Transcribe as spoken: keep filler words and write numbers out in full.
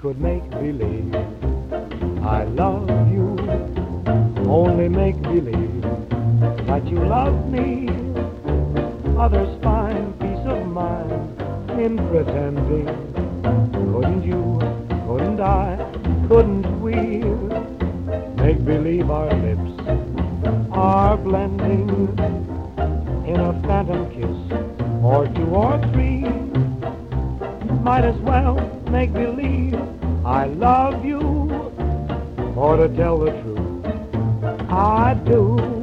could make believe I love you, only make believe that you love me. Others find peace of mind in pretending. Couldn't you, couldn't I, couldn't we make believe our lips are blending in a phantom kiss or two or three? Might as well make believe I love you, or to tell the truth, I do.